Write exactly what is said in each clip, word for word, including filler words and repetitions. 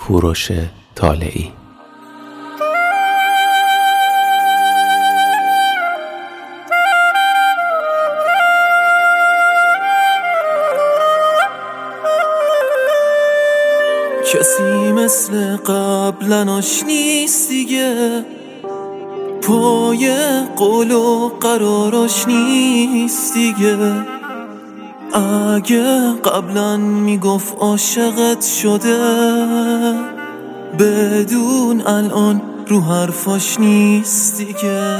کوروش طالعی. کسی مثل قبلا آشنیست دیگه، پای قول و قراراش نیست دیگه. اگه قبلا میگفت عاشقت شده، بدون الان رو حرفاش نیست دیگه.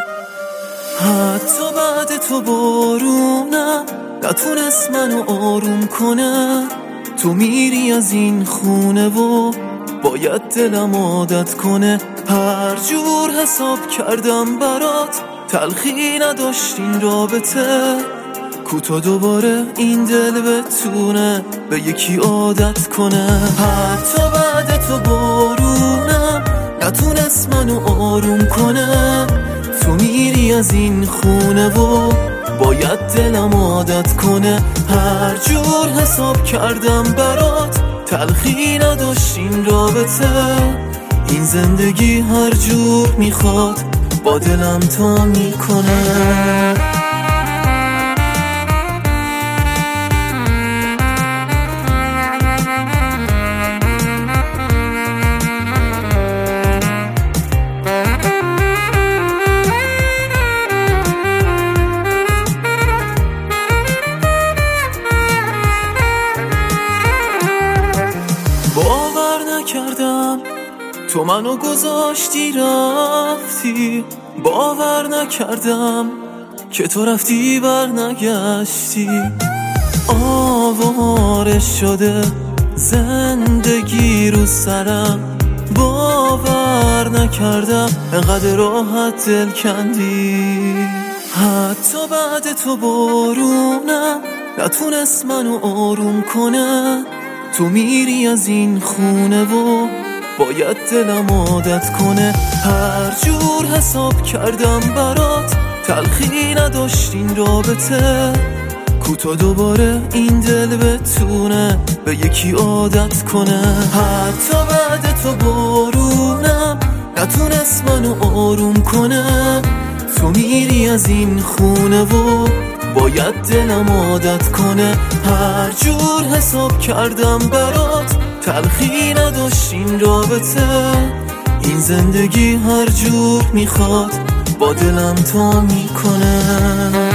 حتی بعد تو بارونم نتونست منو آروم کنه. تو میری از این خونه و باید دلم عادت کنه. هر جور حساب کردم برات، تلخی نداشت این رابطه. کوتا دوباره این دل بتونه به یکی عادت کنه. حتی بعد تو بارونم نتونست منو آروم کنه. تو میری از این خونه و باید دلم عادت کنه. هر جور حساب کردم برات، تلخی نداشت این رابطه. این زندگی هر جور میخواد با دلم تا میکنه. باور نکردم تو منو گذاشتی رفتی. باور نکردم که تو رفتی بر نگشتی. آواره شده زندگی رو سرم. باور نکردم انقدر راحت دل کندی. حتی بعد تو بارونم نتونست منو آروم کنه. تو میری از این خونه و باید دلم عادت کنه. هر جور حساب کردم برات، تلخی نداشت این رابطه. کوتا دوباره این دل بتونه به یکی عادت کنه. حتی بعد تو بارونم نتونست منو آروم کنه. تو میری از این خونه و باید دلم عادت کنه. هر جور حساب کردم برات، تلخی نداشت این رابطه. این زندگی هر جور میخواد با دلم تا میکنه.